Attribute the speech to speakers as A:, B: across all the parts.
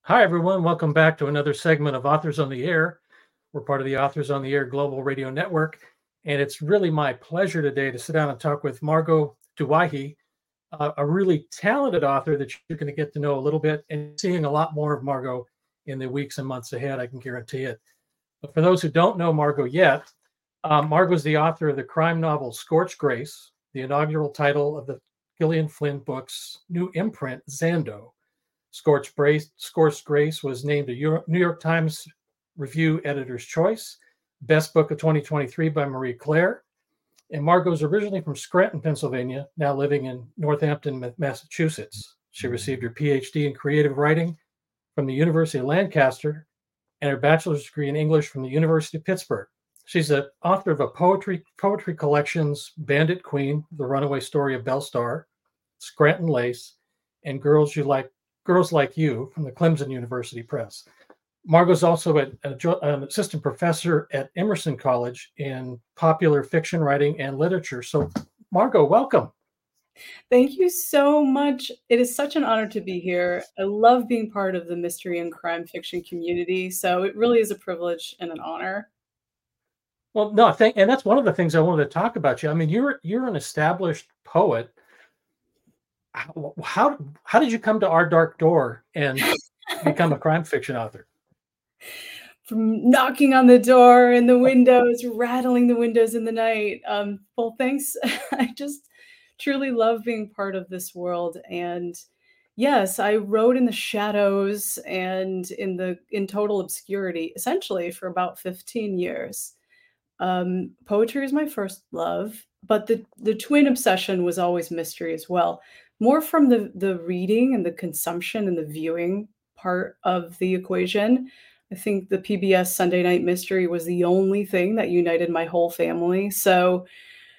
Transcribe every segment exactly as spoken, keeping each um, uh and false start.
A: Hi, everyone. Welcome back to another segment of Authors on the Air. We're part of the Authors on the Air Global Radio Network. And it's really my pleasure today to sit down and talk with Margot Duwaihi, uh, a really talented author that you're going to get to know a little bit and seeing a lot more of Margot in the weeks and months ahead, I can guarantee it. But for those who don't know Margot yet, uh, Margot is the author of the crime novel Scorched Grace, the inaugural title of the Gillian Flynn book's new imprint, Xando. Scorched Grace, Scorched Grace was named a New York Times Review Editor's Choice, Best Book of twenty twenty-three by Marie Claire. And Margot is originally from Scranton, Pennsylvania, now living in Northampton, Massachusetts. She received her P H D in creative writing from the University of Lancaster and her bachelor's degree in English from the University of Pittsburgh. She's the author of a poetry poetry collections, Bandit Queen, The Runaway Story of Belle Starr, Scranton Lace, and Girls You Like Girls Like You from the Clemson University Press. Margot's also a, a, an assistant professor at Emerson College in popular fiction writing and literature. So, Margot, welcome.
B: Thank you so much. It is such an honor to be here. I love being part of the mystery and crime fiction community. So it really is a privilege and an honor.
A: Well, no, I think, and that's one of the things I wanted to talk about you. I mean, you're you're an established poet. How, how how did you come to Our Dark Door and become a crime fiction author?
B: From knocking on the door and the windows, rattling the windows in the night. Um, well, thanks. I just truly love being part of this world. And yes, I wrote in the shadows and in the in total obscurity, essentially for about fifteen years. Um, poetry is my first love, but the the twin obsession was always mystery as well. More from the the reading and the consumption and the viewing part of the equation. I think the P B S Sunday Night Mystery was the only thing that united my whole family. So,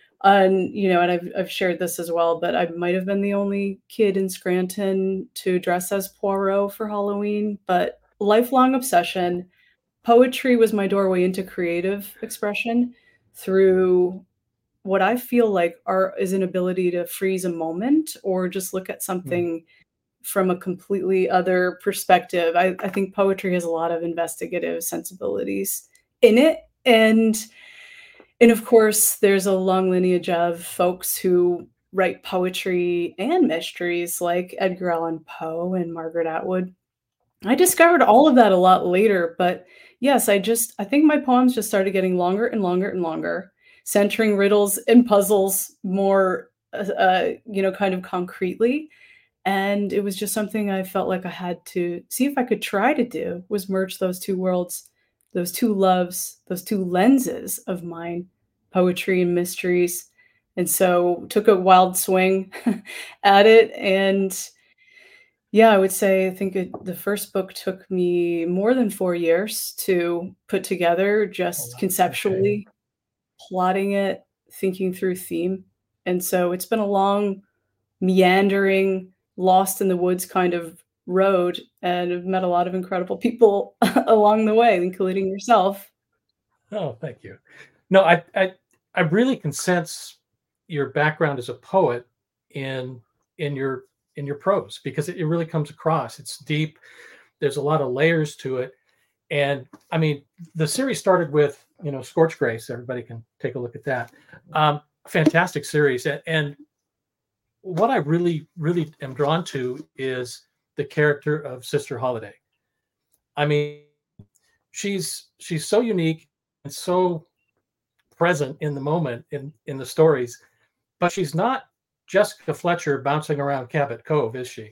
B: and you know, and I've I've shared this as well, but I might have been the only kid in Scranton to dress as Poirot for Halloween. But lifelong obsession. Poetry was my doorway into creative expression through what I feel like art is an ability to freeze a moment or just look at something from a completely other perspective. I, I think poetry has a lot of investigative sensibilities in it. And and of course, there's a long lineage of folks who write poetry and mysteries like Edgar Allan Poe and Margaret Atwood. I discovered all of that a lot later, but yes, I just I think my poems just started getting longer and longer and longer, centering riddles and puzzles more, uh, uh, you know, kind of concretely. And it was just something I felt like I had to see if I could try to do was merge those two worlds, those two loves, those two lenses of mine, poetry and mysteries. And so took a wild swing at it and yeah, I would say I think it, the first book took me more than four years to put together, just
A: Oh,
B: conceptually
A: okay.
B: plotting it, thinking through theme. And so it's been a long, meandering, lost in the woods kind of road, and I've met a lot of incredible people along the way, including yourself.
A: Oh, thank you. No, I, I I really can sense your background as a poet in in your in your prose because it, it really comes across. It's deep. There's a lot of layers to it. And I mean, the series started with, you know, Scorched Grace. Everybody can take a look at that. Um, fantastic series. And, and what I really, really am drawn to is the character of Sister Holiday. I mean, she's she's so unique and so present in the moment in in the stories, but she's not Jessica Fletcher bouncing around Cabot Cove, is she?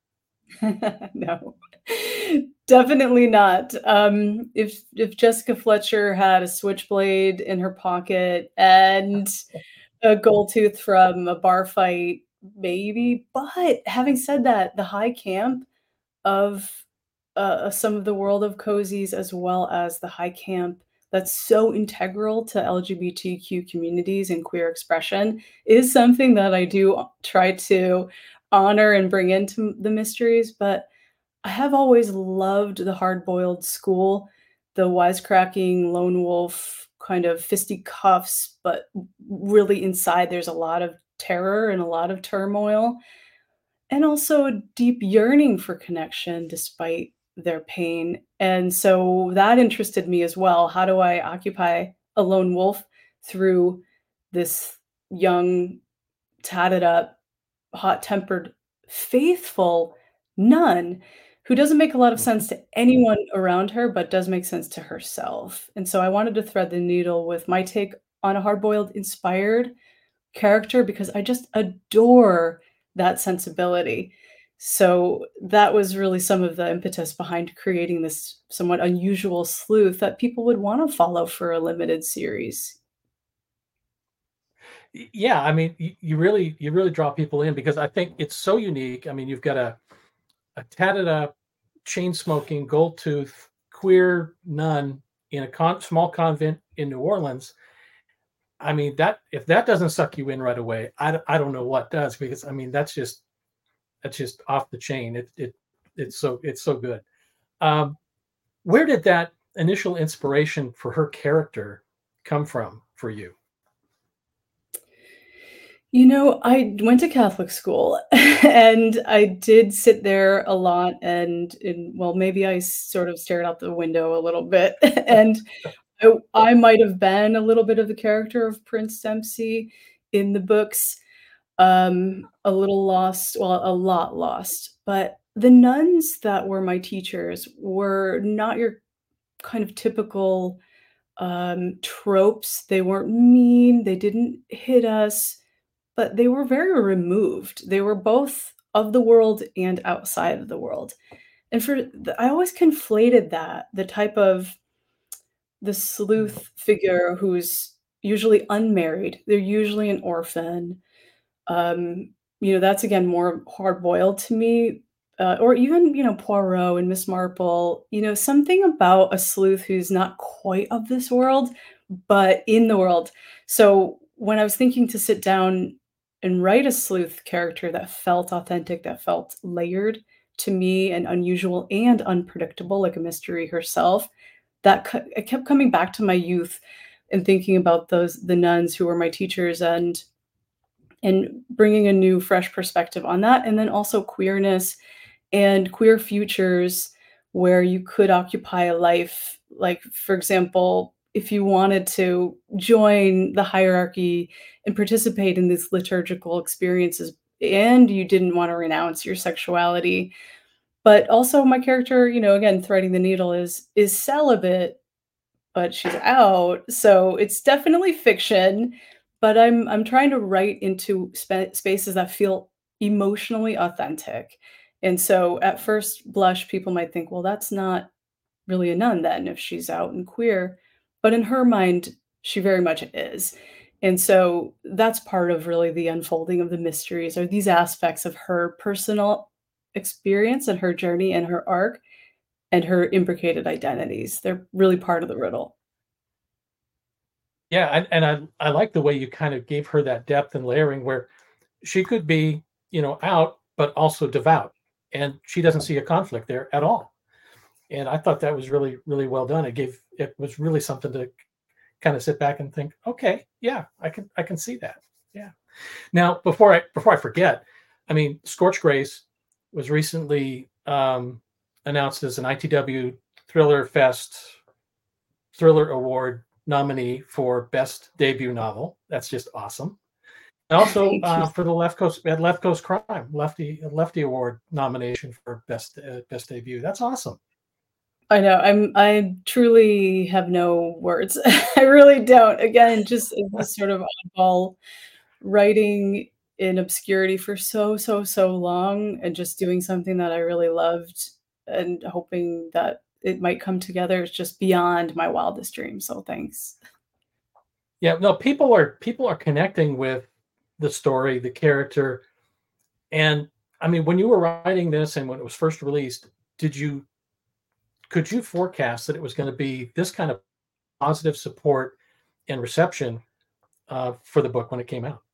B: No, definitely not. Um, if if Jessica Fletcher had a switchblade in her pocket and a gold tooth from a bar fight, maybe. But having said that, the high camp of uh, some of the world of cozies, as well as the high camp that's so integral to L G B T Q communities and queer expression, is something that I do try to honor and bring into the mysteries. But I have always loved the hard-boiled school, the wisecracking lone wolf kind of fisticuffs, but really inside there's a lot of terror and a lot of turmoil, and also a deep yearning for connection despite their pain. And so that interested me as well. How do I occupy a lone wolf through this young, tatted up, hot-tempered, faithful nun who doesn't make a lot of
A: Mhm.
B: sense to anyone around her, but does make sense to herself. And so I wanted to thread the needle with my take on a hard-boiled inspired character because I just adore that sensibility. So that was really some of the impetus behind creating this somewhat unusual sleuth that people would want to follow for a limited series.
A: Y- Yeah, I mean, you, you really you really draw people in because I think it's so unique. I mean, you've got a a tatted up, chain smoking, gold tooth, queer nun in a con- small convent in New Orleans. I mean, that if that doesn't suck you in right away, I, d- I don't know what does because I mean that's just that's just off the chain. It it it's so it's so good. Um, where did that initial inspiration for her character come from for you?
B: You know, I went to Catholic school and I did sit there a lot and and well, maybe I sort of stared out the window a little bit and I I might have been a little bit of the character of Prince Dempsey in the books, um, a little lost, well, a lot lost, but the nuns that were my teachers were not your kind of typical, um, tropes. They weren't mean, they didn't hit us, but they were very removed. They were both of the world and outside of the world. And for the I always conflated that, the type of the
A: Mm.
B: sleuth figure who's usually unmarried, they're usually an orphan. Um, you know, that's again more hard-boiled to me, uh, or even, you know, Poirot and Miss Marple, you know, something about a sleuth who's not quite of this world, but in the world. So, when I was thinking to sit down and write a sleuth character that felt authentic, that felt layered to me and unusual and unpredictable, like a mystery herself, that c I kept coming back to my youth and thinking about those the nuns who were my teachers and and bringing a new fresh perspective on that, and then also queerness and queer futures where you could occupy a life, like, for example, if you wanted to join the hierarchy and participate in these liturgical experiences and you didn't wanna renounce your sexuality. But also my character, you know, again, threading the needle is is celibate, but she's out, so it's definitely fiction, but I'm I'm trying to write into spa spaces that feel emotionally authentic, and so at first blush, people might think, "Well, that's not really a nun then if she's out and queer," but in her mind, she very much is, and so that's part of really the unfolding of the mysteries are these aspects of her personal experience and her journey and her arc and her imbricated identities. They're really part of the riddle.
A: Yeah, and, and I I like the way you kind of gave her that depth and layering where she could be, you know, out, but also devout. And she doesn't see a conflict there at all. And I thought that was really, really well done. It gave it was really something to kind of sit back and think, okay, yeah, I can I can see that. Yeah. Now, before I before I forget, I mean, Scorch Grace was recently um, announced as an I T W Thriller Fest Thriller Award nominee for Best Debut Novel. That's just awesome. And also
B: Thank you.
A: uh, for the Left Coast, we had Left Coast Crime, Lefty Lefty Award nomination for best uh, best debut. That's awesome.
B: I know, I'm I truly have no words. I really don't. Again, just it's this sort of oddball writing in obscurity for so, so, so long and just doing something that I really loved and hoping that it might come together is just beyond my wildest dreams, so thanks.
A: Yeah, no, people are people are connecting with the story, the character, and I mean, when you were writing this and when it was first released, did you could you forecast that it was going to be this kind of positive support and reception uh, for the book when it came out?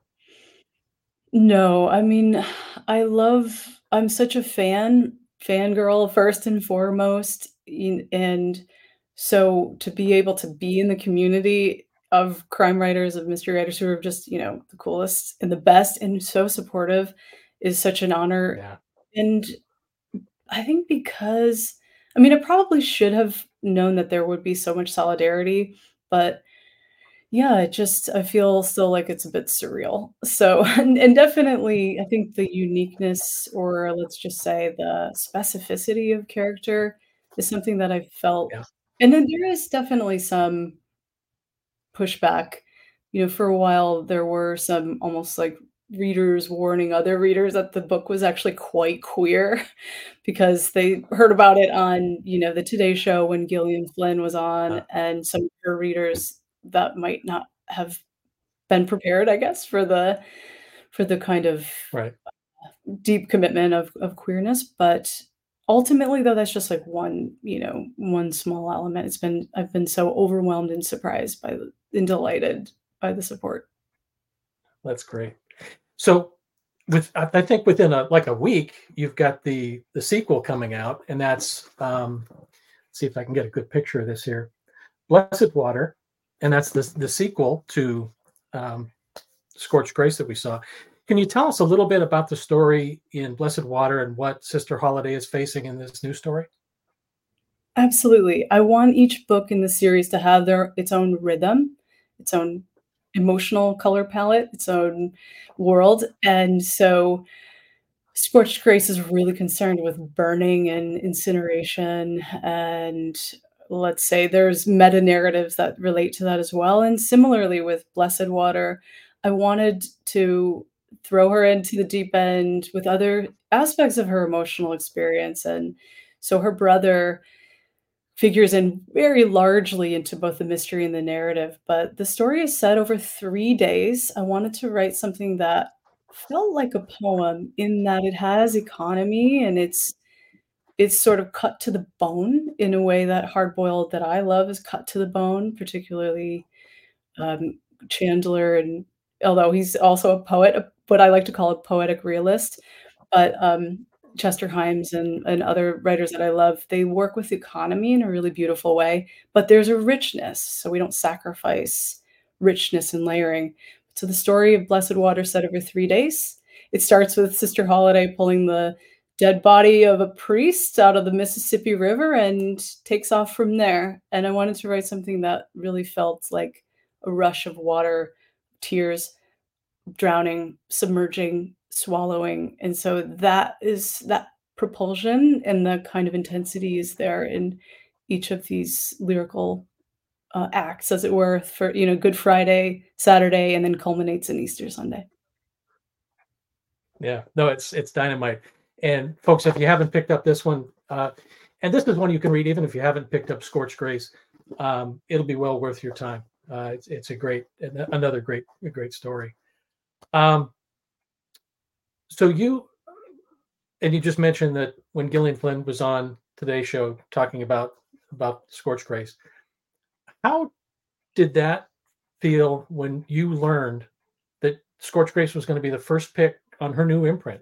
B: No, I mean, I love I'm such a fan, fangirl first and foremost, in and so to be able to be in the community of crime writers, of mystery writers who are just, you know, the coolest and the best and so supportive is such an honor,
A: Yeah.
B: and I think because I mean, I probably should have known that there would be so much solidarity, but yeah, it just I feel still like it's a bit surreal. So, and and definitely, I think the uniqueness, or let's just say the specificity of character is something that I felt
A: Yeah.
B: and then there is definitely some pushback. You know, for a while, there were some almost like readers warning other readers that the book was actually quite queer because they heard about it on, you know, the Today Show when Gillian Flynn was on,
A: Uh,
B: and some of her readers that might not have been prepared, I guess, for the for the kind of
A: right.
B: deep commitment of of queerness, but ultimately, though, that's just, like, one, you know, one small element. It's been I've been so overwhelmed and surprised by the and delighted by the support.
A: That's great. So with I I think within a like a week, you've got the the sequel coming out, and that's um, let's see if I can get a good picture of this here. Blessed Water, and that's the the sequel to um, Scorched Grace that we saw. Can you tell us a little bit about the story in Blessed Water and what Sister Holiday is facing in this new story?
B: Absolutely. I want each book in the series to have their its own rhythm, its own emotional color palette, its own world, and so Scorched Grace is really concerned with burning and incineration, and let's say there's meta narratives that relate to that as well. And similarly with Blessed Water, I wanted to throw her into the deep end with other aspects of her emotional experience. And so her brother figures in very largely into both the mystery and the narrative, but the story is set over three days. I wanted to write something that felt like a poem in that it has economy and it's it's sort of cut to the bone in a way that hard boiled that I love is cut to the bone, particularly um, Chandler, and although he's also a poet, uh, what I like to call a poetic realist, but, um, Chester Himes and and other writers that I love, they work with economy in a really beautiful way, but there's a richness, so we don't sacrifice richness and layering. So the story of Blessed Water set over three days. It starts with Sister Holiday pulling the dead body of a priest out of the Mississippi River and takes off from there, and I wanted to write something that really felt like a rush of water, tears, drowning, submerging, swallowing, and so that is that propulsion and the kind of intensity is there in each of these lyrical, uh, acts, as it were, for, you know, Good Friday, Saturday, and then culminates in Easter Sunday.
A: Yeah, no, it's it's dynamite. And folks, if you haven't picked up this one, uh, and this is one you can read even if you haven't picked up Scorched Grace, um, it'll be well worth your time. Uh, it's it's a great another great a great story. Um, so you and you just mentioned that when Gillian Flynn was on Today's Show talking about about Scorched Grace, how did that feel when you learned that Scorched Grace was going to be the first pick on her new imprint?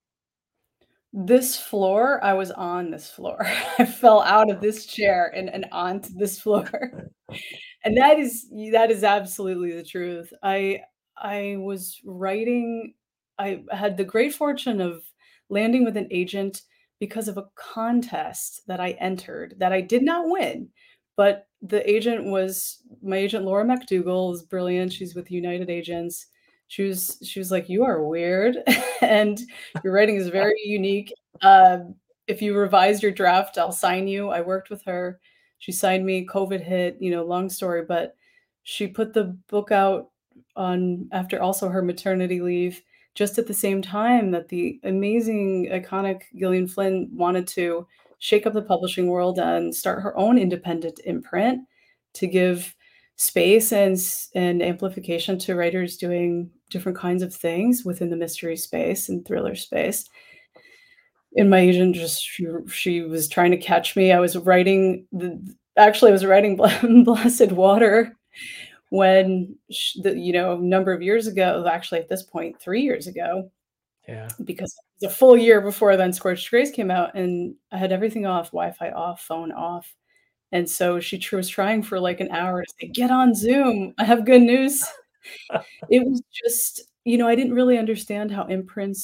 B: This floor, I was on this floor. I fell out of this chair and and onto this floor. And that is that is absolutely the truth. I I was writing I had the great fortune of landing with an agent because of a contest that I entered that I did not win, but the agent was my agent Laura McDougall is brilliant. She's with United Agents. She was she was like, "You are weird, and your writing is very unique. Um, if you revise your draft, I'll sign you." I worked with her. She signed me, COVID hit, you know, long story, but she put the book out on after also her maternity leave, just at the same time that the amazing, iconic Gillian Flynn wanted to shake up the publishing world and start her own independent imprint to give space and s and amplification to writers doing different kinds of things within the mystery space and thriller space. And my agent just she she was trying to catch me. I was writing the actually, I was writing Ble Blessed Water when sh the you know, a number of years ago, actually, at this point, three years ago,
A: Yeah.
B: because it was a full year before then Scorched Grace came out, and I had everything off, Wi-Fi off, phone off, and so she tr was trying for, like, an hour to say, "Get on Zoom, I have good news." It was just you know, I didn't really understand how imprints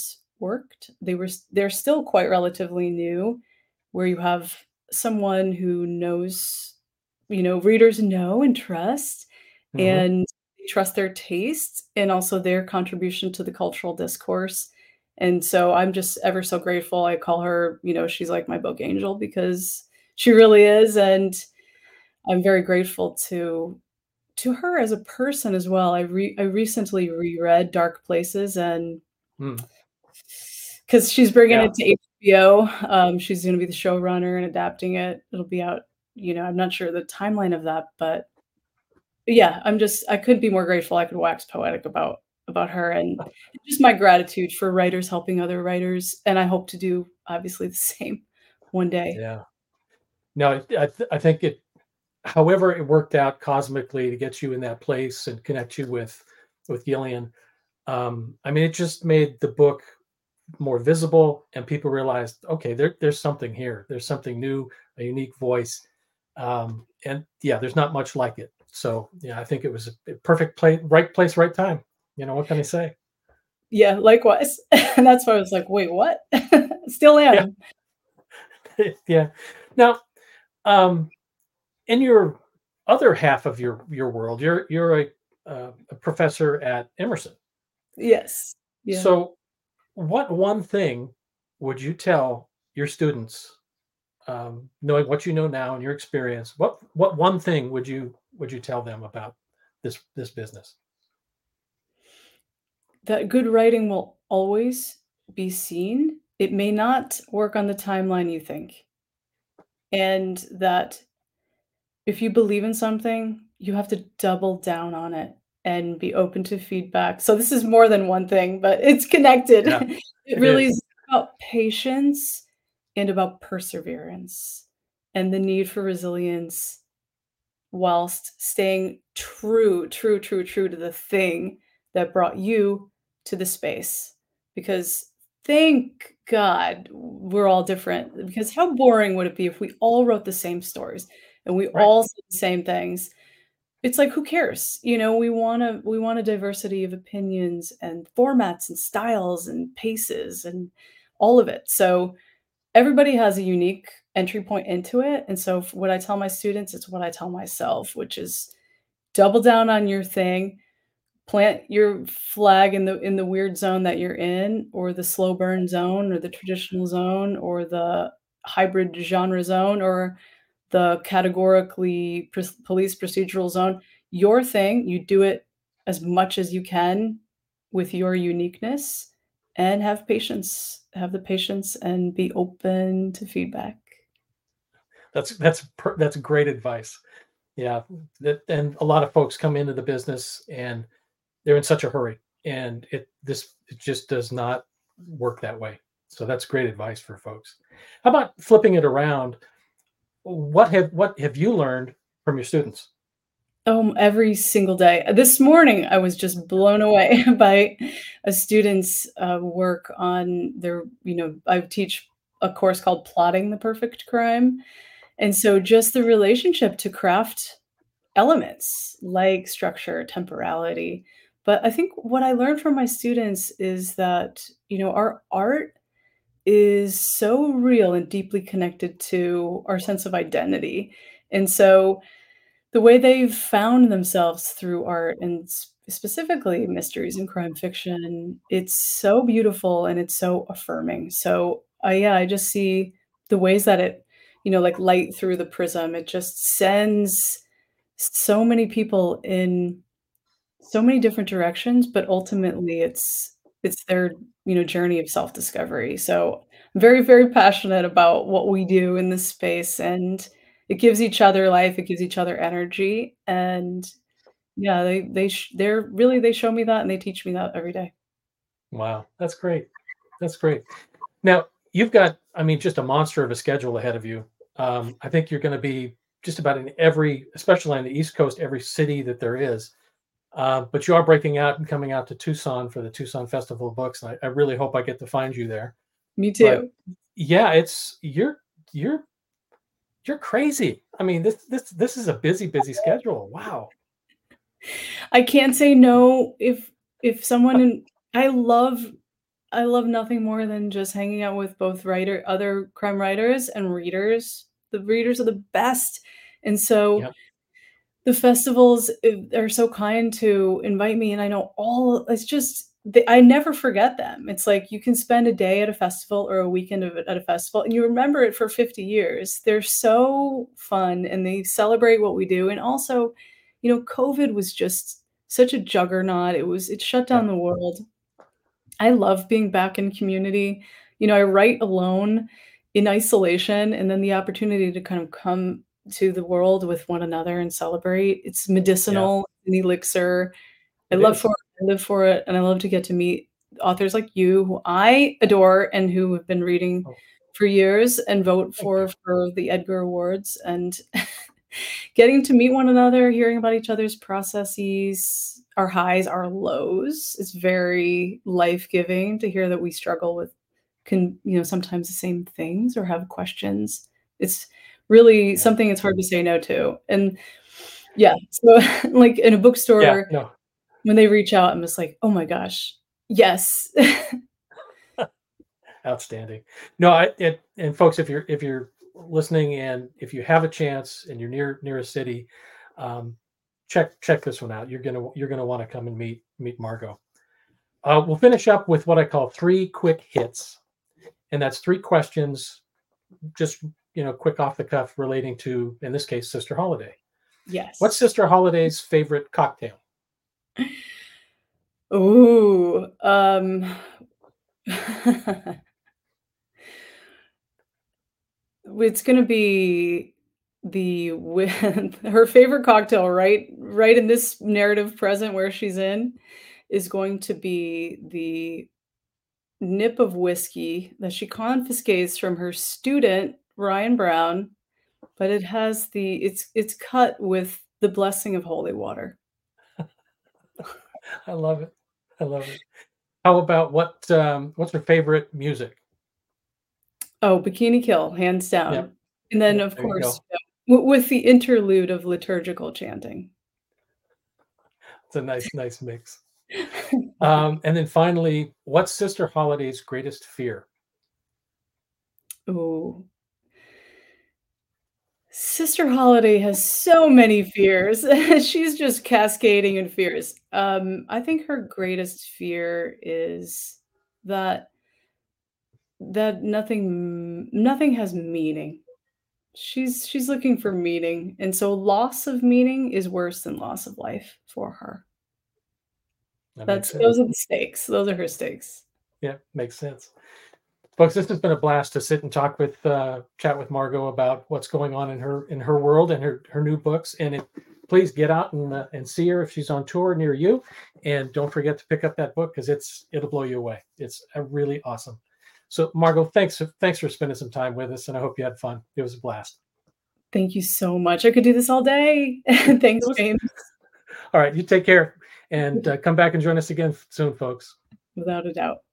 B: worked. They were s- they're still quite relatively new, where you have someone who knows, you know, readers know and trust,
A: Hmm.
B: and they trust their taste and also their contribution to the cultural discourse. And so I'm just ever so grateful. I call her, you know, she's like my book angel because she really is. And I'm very grateful to to her as a person as well. I re I recently reread Dark Places, and
A: Mm.
B: because she's bringing
A: Yeah.
B: it to H B O, um, she's gonna be the showrunner and adapting it. It'll be out, you know, I'm not sure the timeline of that, but yeah, I'm just I couldn't be more grateful. I could wax poetic about about her and just my gratitude for writers helping other writers, and I hope to do obviously the same one day.
A: Yeah. No, I, th- I think it, however it worked out cosmically to get you in that place and connect you with with Gillian. Um, I mean, it just made the book more visible, and people realized, okay, there, there's something here. There's something new, a unique voice, um, and yeah, there's not much like it. So yeah, I think it was a perfect place, right place, right time. You know, what can I say?
B: Yeah, likewise. And that's why I was like, "Wait, what?" Still
A: Yeah,
B: am.
A: yeah. Now, um, in your other half of your your world, you're you're a, uh, a professor at Emerson.
B: Yes. Yeah.
A: So, what one thing would you tell your students, um, knowing what you know now and your experience? What what one thing would you would you tell them about this this business?
B: That good writing will always be seen. It may not work on the timeline you think, and that if you believe in something, you have to double down on it and be open to feedback. So this is more than one thing, but it's connected.
A: Yeah,
B: It
A: it
B: really
A: is.
B: is about patience and about perseverance and the need for resilience whilst staying true, true, true, true to the thing that brought you to the space. Because thank God we're all different. Because how boring would it be if we all wrote the same stories and we
A: Right.
B: all said the same things? It's like, who cares? You know, we want to we want a diversity of opinions and formats and styles and paces and all of it. So everybody has a unique entry point into it, and so f what I tell my students, it's what I tell myself, which is double down on your thing, plant your flag in the in the weird zone that you're in, or the slow burn zone, or the traditional zone, or the hybrid genre zone, or the categorically pros police procedural zone. Your thing, you do it as much as you can with your uniqueness, and have patience. Have the patience and be open to feedback.
A: That's that's per- that's great advice. Yeah, that, and a lot of folks come into the business and they're in such a hurry, and it this it just does not work that way. So that's great advice for folks. How about flipping it around? What have what have you learned from your students?
B: Um, every single day. This morning, I was just blown away by a student's, uh, work on their you know, I teach a course called Plotting the Perfect Crime, and so just the relationship to craft elements like structure, temporality. But I think what I learned from my students is that, you know, our art is so real and deeply connected to our sense of identity. And so the way they've found themselves through art and s- specifically mysteries and crime fiction, it's so beautiful and it's so affirming. So, uh, yeah, I just see the ways that it, you know, like light through the prism, it just sends so many people in so many different directions, but ultimately it's it's their, you know, journey of self-discovery. So, I'm very, very passionate about what we do in this space, and it gives each other life, it gives each other energy, and yeah, they they sh they're really they show me that and they teach me that every day.
A: Wow, that's great. That's great. Now, you've got, I mean, just a monster of a schedule ahead of you. Um, I think you're going to be just about in every, especially on the East Coast, every city that there is. Uh, but you are breaking out and coming out to Tucson for the Tucson Festival of Books, and I, I really hope I get to find you there.
B: Me
A: But
B: too.
A: yeah, it's you're you're you're crazy. I mean, this this this is a busy, busy schedule. Wow.
B: I can't say no if if someone in I love I love nothing more than just hanging out with both writer other crime writers and readers. The readers are the best, and so
A: Yep.
B: the festivals, eh, are so kind to invite me, and I know all it's just the I never forget them. It's like you can spend a day at a festival or a weekend of it at a festival, and you remember it for fifty years. They're so fun, and they celebrate what we do, and also, you know, COVID was just such a juggernaut. It was it shut down
A: Yep.
B: the world. I love being back in community. You know, I write alone in isolation, and then the opportunity to kind of come to the world with one another and celebrate. It's
A: Yeah.
B: medicinal, an elixir. I
A: It
B: love for
A: is.
B: it, I live for it, and I love to get to meet authors like you, who I adore and who have been reading
A: Oh,
B: for years and vote
A: thank you.
B: for for the Edgar Awards, and getting to meet one another, hearing about each other's processes, our highs, our lows, is very life-giving to hear that we struggle with can you know, sometimes the same things or have questions. It's really
A: Yeah.
B: something it's hard to say no to, and yeah, so, like, in a
A: Yeah.
B: bookstore,
A: No.
B: when they reach out, I'm just like, "Oh my gosh, yes."
A: Outstanding. No, I it and folks, if you're if you're listening and if you have a chance and you're near near a city, um, check check this one out. You're gonna you're gonna want to come and meet meet Margot. Uh, we'll finish up with what I call three quick hits, and that's three questions, just you know, quick off the cuff, relating to, in this case, Sister Holiday. What's
B: Yes.
A: Sister Holiday's favorite cocktail?
B: Ooh, um it's gonna be the wi her favorite cocktail, right right in this narrative present where she's in, is going to be the nip of whiskey that she confiscates from her student, Ryan Brown, but it has the it's it's cut with the blessing of holy water.
A: I love it. I love it. How about what um, what's her favorite music?
B: Oh, Bikini Kill, hands
A: Yep.
B: down. And then,
A: Yep.
B: of
A: There you
B: course,
A: go.
B: yeah, w with the interlude of liturgical chanting.
A: It's a nice nice mix. Um, and then finally, what's Sister Holiday's greatest fear?
B: Ooh. Sister Holiday has so many fears. She's just cascading in fears. Um, I think her greatest fear is that that nothing nothing has meaning. She's she's looking for meaning, and so loss of meaning is worse than loss of life for her.
A: That makes
B: That's
A: sense.
B: those are the stakes. Those are her stakes.
A: Yeah, makes sense. Folks, this has been a blast to sit and talk with uh, chat with Margot about what's going on in her in her world and her her new books. And it, please get out and uh, and see her if she's on tour near you. And don't forget to pick up that book because it's it'll blow you away. It's a really awesome. So Margot, thanks thanks for spending some time with us, and I hope you had fun. It was a blast.
B: Thank you so much. I could do this all day.
A: It
B: Thanks,
A: was
B: James.
A: all right. You take care and uh, come back and join us again soon, folks.
B: Without a doubt.